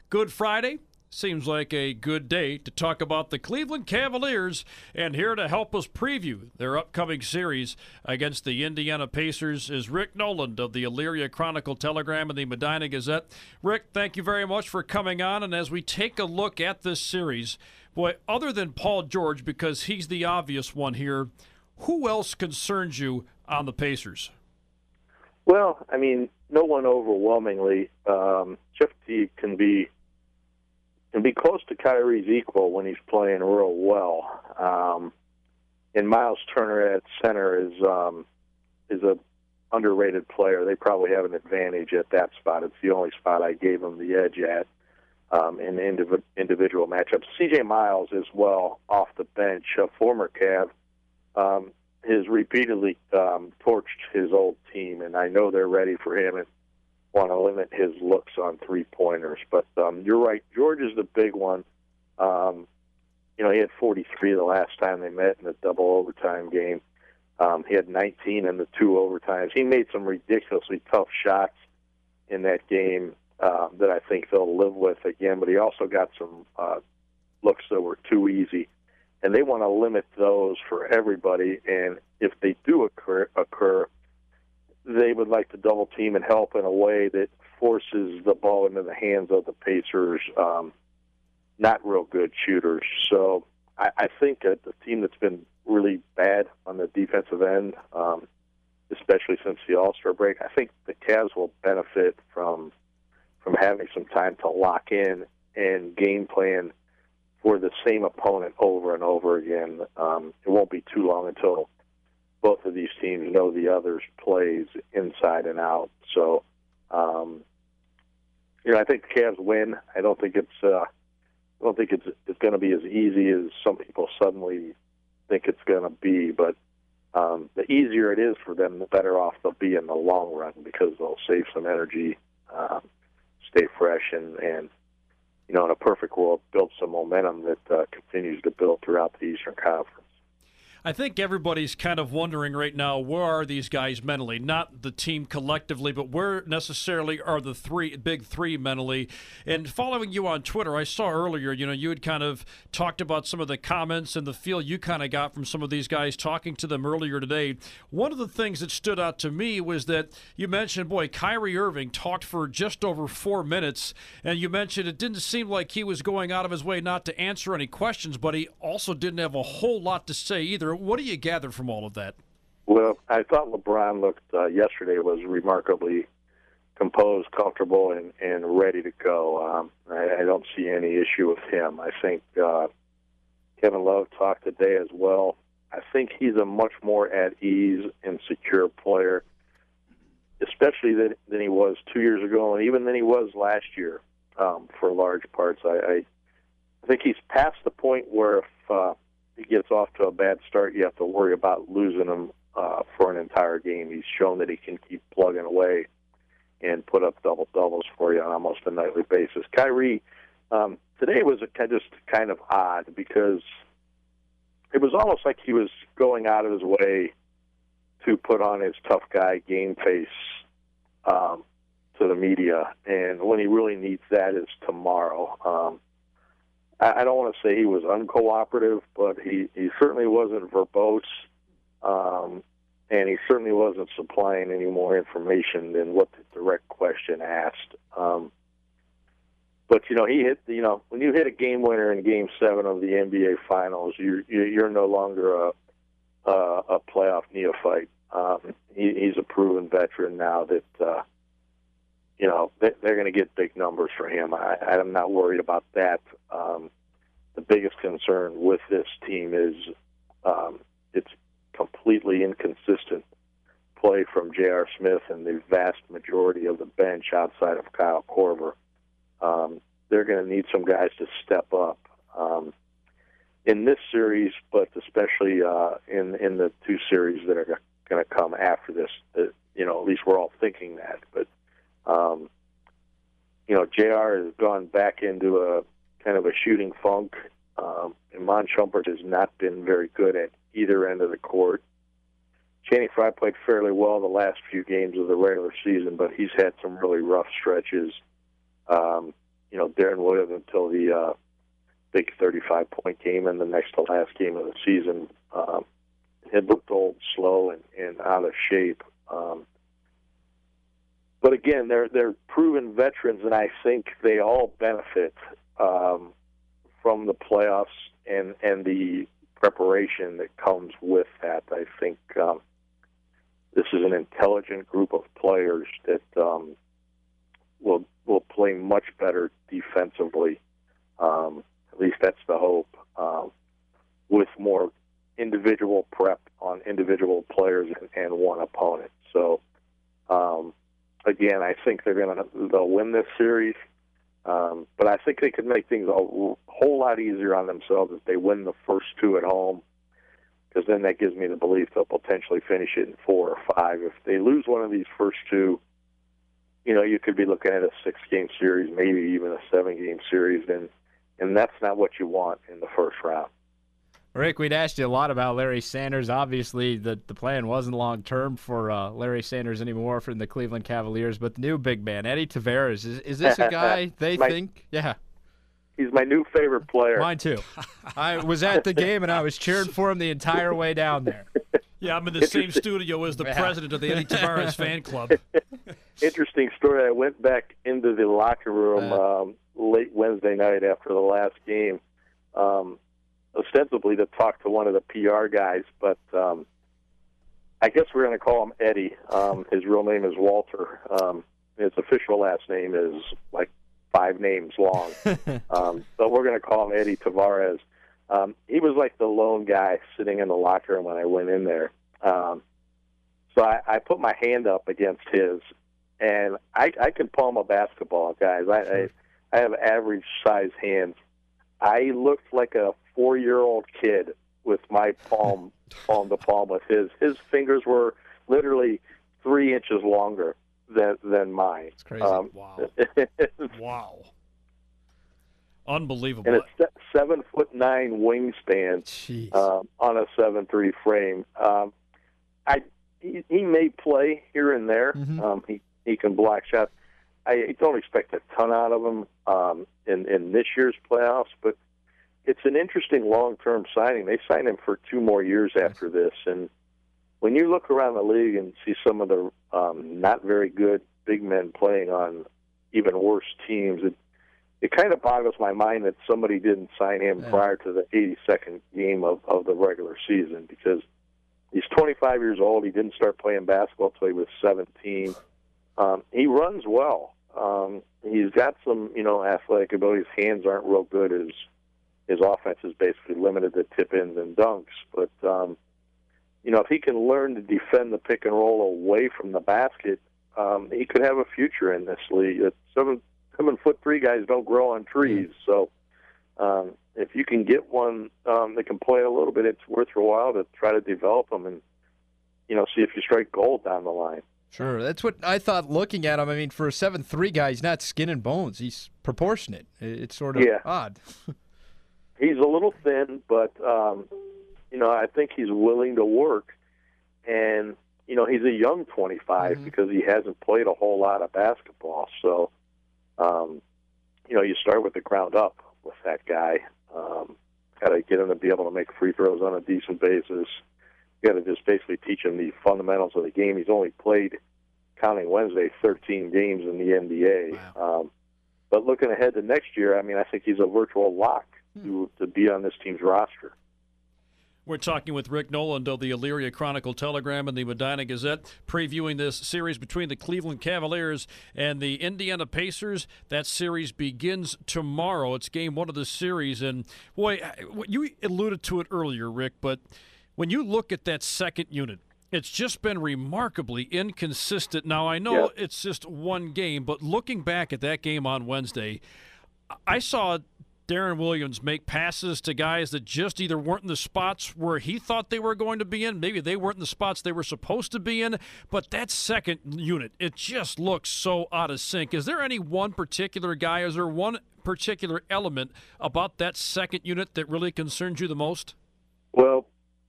Good Friday. Seems like a good day to talk about the Cleveland Cavaliers, and here to help us preview their upcoming series against the Indiana Pacers is Rick Noland of the Elyria Chronicle-Telegram and the Medina Gazette. Rick, thank you very much for coming on, and as we take a look at this series, boy, other than Paul George, because he's the obvious one here, who else concerns you on the Pacers? Well, I mean, no one overwhelmingly. Jeff Teague can be close to Kyrie's equal when he's playing real well. And Miles Turner at center is a underrated player. They probably have an advantage at that spot. It's the only spot I gave them the edge at in individual matchups. C.J. Miles as well off the bench, a former Cav, has repeatedly torched his old team, and I know they're ready for him and want to limit his looks on three-pointers. But you're right, George is the big one. He had 43 the last time they met in the double overtime game. He had 19 in the two overtimes. He made some ridiculously tough shots in that game that I think they'll live with again, but he also got some looks that were too easy. And they want to limit those for everybody, and if they do occur, they would like to double team and help in a way that forces the ball into the hands of the Pacers, not real good shooters. So I think that the team that's been really bad on the defensive end, especially since the All-Star break, I think the Cavs will benefit from having some time to lock in and game plan for the same opponent over and over again. It won't be too long until both of these teams know the other's plays inside and out. So, I think the Cavs win. I don't think it's going to be as easy as some people suddenly think it's going to be. But the easier it is for them, the better off they'll be in the long run because they'll save some energy, stay fresh, and in a perfect world, build some momentum that continues to build throughout the Eastern Conference. I think everybody's kind of wondering right now, where are these guys mentally? Not the team collectively, but where necessarily are the big three mentally? And following you on Twitter, I saw earlier, you had kind of talked about some of the comments and the feel you kind of got from some of these guys talking to them earlier today. One of the things that stood out to me was that you mentioned, Kyrie Irving talked for just over 4 minutes, and you mentioned it didn't seem like he was going out of his way not to answer any questions, but he also didn't have a whole lot to say either. What do you gather from all of that? Well, I thought LeBron looked yesterday was remarkably composed, comfortable, and ready to go. I don't see any issue with him. I think Kevin Love talked today as well. I think he's a much more at ease and secure player, especially than he was 2 years ago and even than he was last year for large parts. I think he's past the point where if he gets off to a bad start, you have to worry about losing him for an entire game. He's shown that he can keep plugging away and put up double-doubles for you on almost a nightly basis. Kyrie, today was just kind of odd because it was almost like he was going out of his way to put on his tough guy game face to the media, and when he really needs that is tomorrow. I don't want to say he was uncooperative, but he certainly wasn't verbose, and he certainly wasn't supplying any more information than what the direct question asked. But he hit. When you hit a game winner in Game 7 of the NBA Finals, you're no longer a playoff neophyte. He's a proven veteran now that they're going to get big numbers for him. I'm not worried about that. The biggest concern with this team is it's completely inconsistent play from J.R. Smith and the vast majority of the bench outside of Kyle Korver. They're going to need some guys to step up in this series, but especially in the two series that are going to come after this. At least we're all thinking that. But J.R. has gone back into a kind of a shooting funk. Iman Shumpert has not been very good at either end of the court. Channing Frye played fairly well the last few games of the regular season, but he's had some really rough stretches. Darren Williams until the big 35-point game in the next to last game of the season. Had looked old, slow, and out of shape. But again, they're proven veterans, and I think they all benefit from the playoffs and the preparation that comes with that. I think this is an intelligent group of players that will play much better defensively. At least that's the hope. With more individual prep on individual players and one opponent. So, again, I think they'll win this series. But I think they could make things a whole lot easier on themselves if they win the first two at home, because then that gives me the belief they'll potentially finish it in 4 or 5. If they lose one of these first two, you could be looking at a 6-game series, maybe even a 7-game series, and that's not what you want in the first round. Rick, we'd asked you a lot about Larry Sanders. Obviously, the plan wasn't long-term for Larry Sanders anymore from the Cleveland Cavaliers, but the new big man, Eddie Tavares, is this a guy they think? Yeah. He's my new favorite player. Mine too. I was at the game, and I was cheering for him the entire way down there. Yeah, I'm in the same studio as the president of the Eddie Tavares fan club. Interesting story. I went back into the locker room late Wednesday night after the last game, ostensibly to talk to one of the PR guys, but I guess we're going to call him Eddie. His real name is Walter. His official last name is like 5 names long. So we're going to call him Eddie Tavares. He was like the lone guy sitting in the locker room when I went in there. So I put my hand up against his, and I can palm a basketball, guys. I have average-sized hands. I looked like a 4-year-old kid with my palm to palm with his. His fingers were literally 3 inches longer than mine. It's crazy. Wow. Wow. Unbelievable. And it's 7'9" wingspan on a 7'3" frame. He may play here and there. Mm-hmm. He can block shots. I don't expect a ton out of him in this year's playoffs, but it's an interesting long-term signing. They signed him for 2 more years after this, and when you look around the league and see some of the not very good big men playing on even worse teams, it kind of boggles my mind that somebody didn't sign him prior to the 82nd game of the regular season, because he's 25 years old. He didn't start playing basketball until he was 17. He runs well. He's got some, athletic ability. His hands aren't real good. His offense is basically limited to tip-ins and dunks. But, if he can learn to defend the pick and roll away from the basket, he could have a future in this league. 7'3" guys don't grow on trees. So if you can get one that can play a little bit, it's worth your while to try to develop them and, see if you strike gold down the line. Sure, that's what I thought looking at him. I mean, for a 7'3" guy, he's not skin and bones. He's proportionate. It's sort of odd. He's a little thin, but, I think he's willing to work. And, he's a young 25 because he hasn't played a whole lot of basketball. So, you start with the ground up with that guy. Got to get him to be able to make free throws on a decent basis. You got to just basically teach him the fundamentals of the game. He's only played, counting Wednesday, 13 games in the NBA. Wow. But looking ahead to next year, I think he's a virtual lock to be on this team's roster. We're talking with Rick Noland of the Elyria Chronicle-Telegram and the Medina Gazette, previewing this series between the Cleveland Cavaliers and the Indiana Pacers. That series begins tomorrow. It's game 1 of the series. And, boy, you alluded to it earlier, Rick, but when you look at that second unit, it's just been remarkably inconsistent. Now, I know it's just one game, but looking back at that game on Wednesday, I saw Darren Williams make passes to guys that just either weren't in the spots where he thought they were going to be in. Maybe they weren't in the spots they were supposed to be in. But that second unit, it just looks so out of sync. Is there any one particular guy? Is there one particular element about that second unit that really concerns you the most? Well,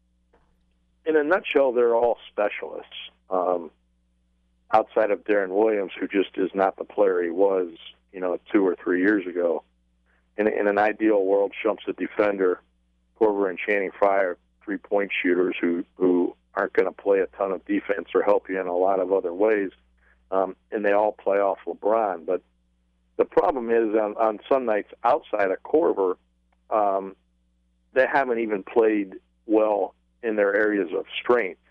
in a nutshell, they're all specialists. Outside of Darren Williams, who just is not the player he was 2 or 3 years ago. In an ideal world, Shump's a defender. Korver and Channing Frye are three-point shooters who aren't going to play a ton of defense or help you in a lot of other ways, and they all play off LeBron. But the problem is on some nights outside of Korver, they haven't even played well in their areas of strength.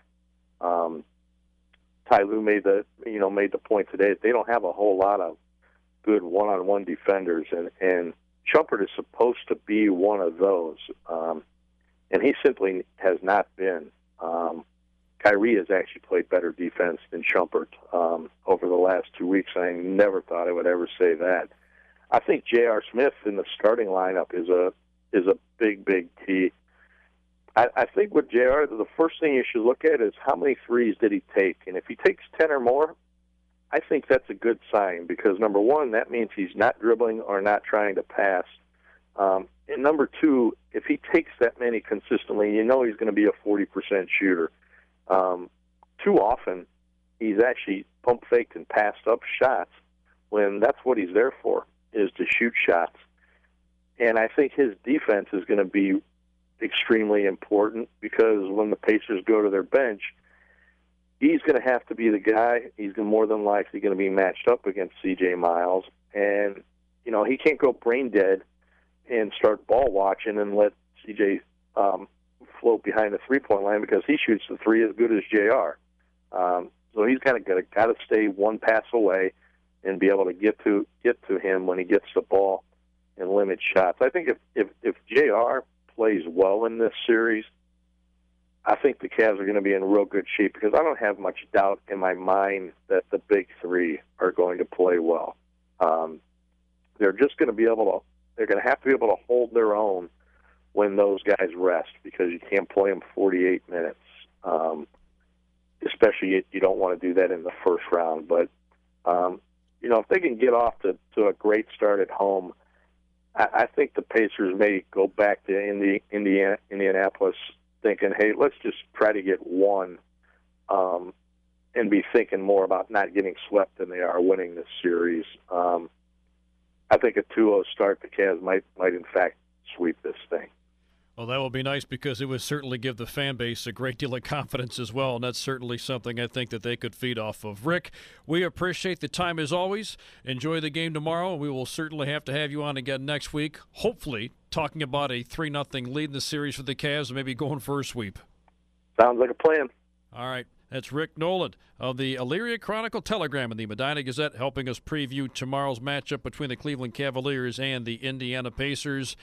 Ty Lue made the point today that they don't have a whole lot of good one-on-one defenders, and Shumpert is supposed to be one of those, and he simply has not been. Kyrie has actually played better defense than Shumpert over the last 2 weeks, and I never thought I would ever say that. I think J.R. Smith in the starting lineup is a big key. I think with J.R., the first thing you should look at is how many threes did he take, and if he takes 10 or more, I think that's a good sign because, number one, that means he's not dribbling or not trying to pass. And number two, if he takes that many consistently, he's going to be a 40% shooter. Too often, he's actually pump faked and passed up shots when that's what he's there for, is to shoot shots. And I think his defense is going to be extremely important because when the Pacers go to their bench, he's going to have to be the guy. He's more than likely going to be matched up against C.J. Miles. And, he can't go brain dead and start ball watching and let C.J. float behind the three-point line because he shoots the three as good as J.R. So he's kind of got to stay one pass away and be able to get to him when he gets the ball and limit shots. I think if J.R. plays well in this series, I think the Cavs are going to be in real good shape because I don't have much doubt in my mind that the big three are going to play well. They're just going to be they're going to have to be able to hold their own when those guys rest because you can't play them 48 minutes. Especially you don't want to do that in the first round. But, if they can get off to a great start at home, I think the Pacers may go back to Indianapolis thinking, hey, let's just try to get one and be thinking more about not getting swept than they are winning this series. I think a 2-0 start, the Cavs might in fact sweep this thing. Well, that will be nice because it would certainly give the fan base a great deal of confidence as well, and that's certainly something I think that they could feed off of. Rick, we appreciate the time as always. Enjoy the game tomorrow. We will certainly have to have you on again next week, hopefully talking about a 3-0 lead in the series for the Cavs and maybe going for a sweep. Sounds like a plan. All right. That's Rick Nolan of the Elyria Chronicle-Telegram and the Medina Gazette helping us preview tomorrow's matchup between the Cleveland Cavaliers and the Indiana Pacers.